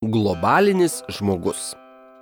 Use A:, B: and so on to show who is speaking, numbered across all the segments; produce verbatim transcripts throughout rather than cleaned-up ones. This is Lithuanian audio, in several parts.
A: Globalinis žmogus.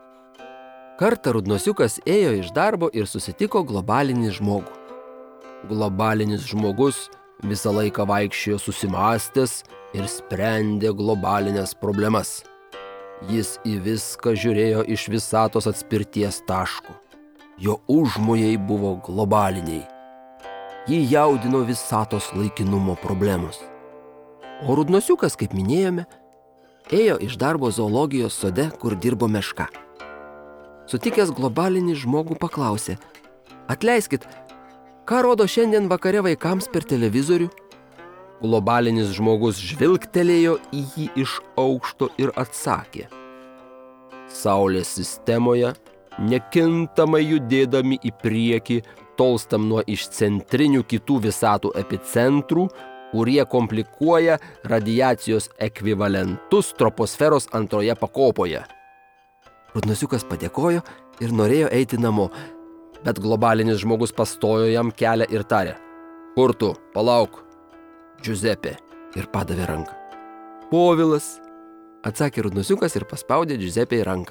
A: Kartą rudnosiukas ėjo iš darbo ir susitiko globalinį žmogų. Globalinis žmogus visą laiką vaikščiojo susimąstęs ir sprendė globalinės problemas. Jis į viską žiūrėjo iš visatos atspirties taško. Jo užmojai buvo globaliniai. Jį jaudino visatos laikinumo problemos. O rudnosiukas, kaip minėjome, ėjo iš darbo zoologijos sode, kur dirbo meška. Sutikęs globalinį žmogų paklausė: "Atleiskit, ką rodo šiandien vakare vaikams per televizorių?" Globalinis žmogus žvilgtelėjo į jį iš aukšto ir atsakė: "Saulės sistemoje, nekintamai judėdami į priekį, tolstam nuo išcentrinių kitų visatų epicentrų, kurie komplikuoja radiacijos ekvivalentus troposferos antroje pakopoje." Rudnosiukas padėkojo ir norėjo eiti namo, bet globalinis žmogus pastojo jam kelią ir tarė: "Kur tu? Palauk, Giuseppe," ir padavė ranką. "Povilas," atsakė rudnosiukas ir paspaudė Giuseppe į ranką.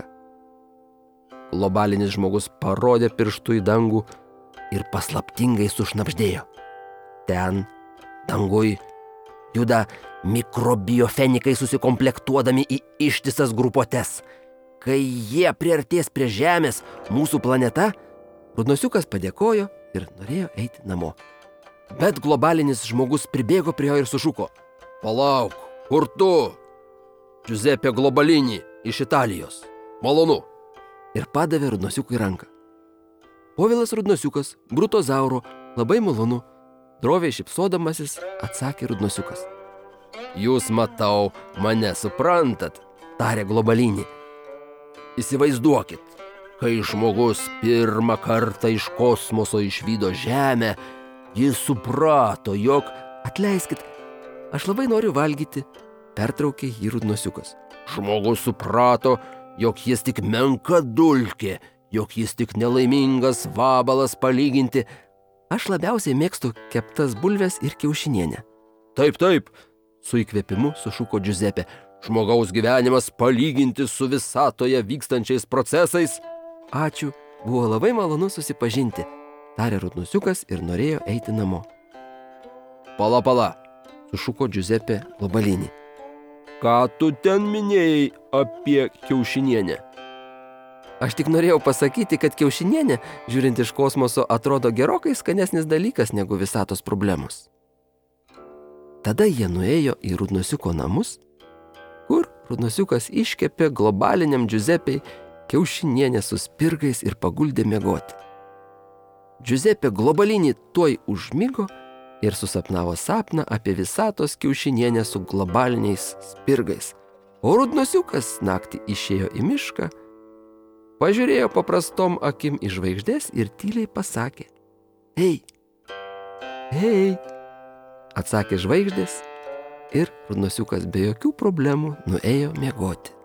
A: Globalinis žmogus parodė pirštu į dangų ir paslaptingai sušnabždėjo: "Ten, dangui, juda mikrobiofenikai susikomplektuodami į ištisas grupuotes. Kai jie priartės prie Žemės, mūsų planeta..." Rudnosiukas padėkojo ir norėjo eiti namo. Bet globalinis žmogus pribėgo prie jo ir sušuko: "Palauk, kur tu? Giuseppe Globalini iš Italijos. Malonu." Ir padavė rudnosiukui ranką. Povilas rudnosiukas, brutozauro, labai malonu. Droviai šypsodamasis atsakė rudnosiukas. "Jūs, matau, mane suprantat," tarė Globalini. "Įsivaizduokit, kai žmogus pirmą kartą iš kosmoso išvydo Žemę, jis suprato, jog..." "Atleiskit, aš labai noriu valgyti," pertraukė jį rudnosiukas. "Žmogus suprato, jog jis tik menka dulkė, jog jis tik nelaimingas vabalas palyginti..." "Aš labiausiai mėgstu keptas bulves ir kiaušinienę." "Taip, taip," su įkvėpimu sušuko Giuseppe. "Žmogaus gyvenimas palyginti su visatoje vykstančiais procesais." "Ačiū, buvo labai malonu susipažinti," tarė rudnosiukas ir norėjo eiti namo. "Pala, pala," sušuko Giuseppe Globalini. "Ką tu ten minėjai apie kiaušinienę?" "Aš tik norėjau pasakyti, kad kiaušinienė, žiūrint iš kosmoso, atrodo gerokai skanesnis dalykas negu visatos problemos." Tada jie nuėjo į rudnosiuko namus, kur rudnosiukas iškepė globaliniam Giuseppei kiaušinienę su spirgais ir paguldė miegoti. Giuseppe Globalini tuoj užmigo ir susapnavo sapną apie visatos kiaušinienę su globaliniais spirgais. O rudnosiukas naktį išėjo į mišką, pažiūrėjo paprastom akim į žvaigždės ir tyliai pasakė: "Ei, ei," atsakė žvaigždės ir rudnosiukas be jokių problemų nuėjo miegoti.